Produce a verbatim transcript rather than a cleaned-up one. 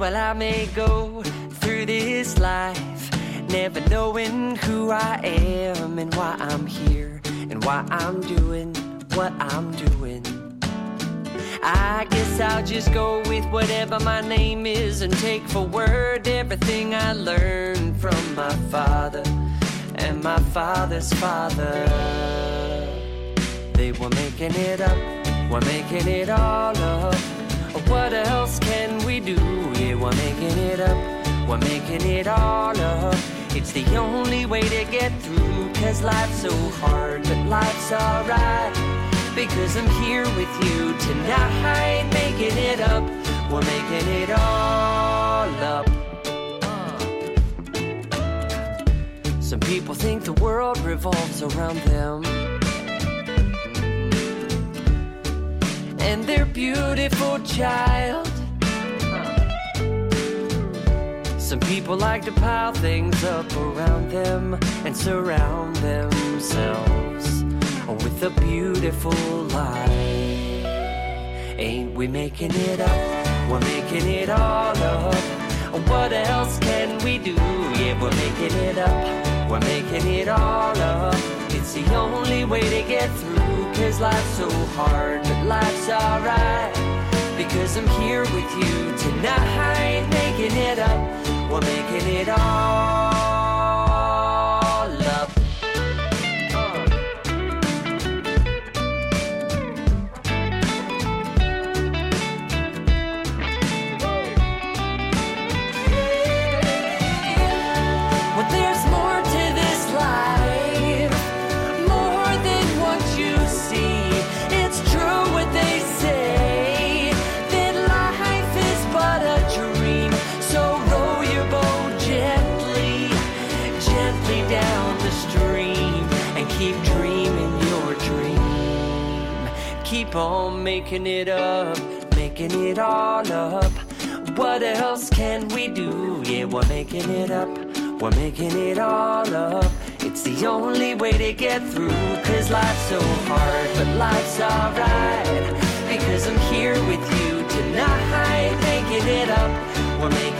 well, I may go through this life never knowing who I am and why I'm here and why I'm doing what I'm doing. I guess I'll just go with whatever my name is and take for word everything I learned from my father and my father's father. They were making it up, we're making it all up. What else can we do? Yeah, we're making it up, we're making it all up. It's the only way to get through, 'cause life's so hard, but life's alright, because I'm here with you tonight, making it up, we're making it all up. Some people think the world revolves around them, and their beautiful child. Some people like to pile things up around them and surround themselves with a beautiful lie. Ain't we making it up? We're making it all up. What else can we do? Yeah, we're making it up. We're making it all up. It's the only way to get through, 'cause life's so hard, but life's alright, because I'm here with you tonight, making it up. We're making it all up. Well, there's more to this life, more than what you see. It's true what they say, that life is but a dream. So roll your boat gently, gently down the stream, and keep dreaming your dream. Keep on making it up, making it all up. What else can we do? Yeah, we're making it up, we're making it all up. It's the only way to get through, 'cause life's so hard, but life's alright, because I'm here with you tonight, making it up, we're making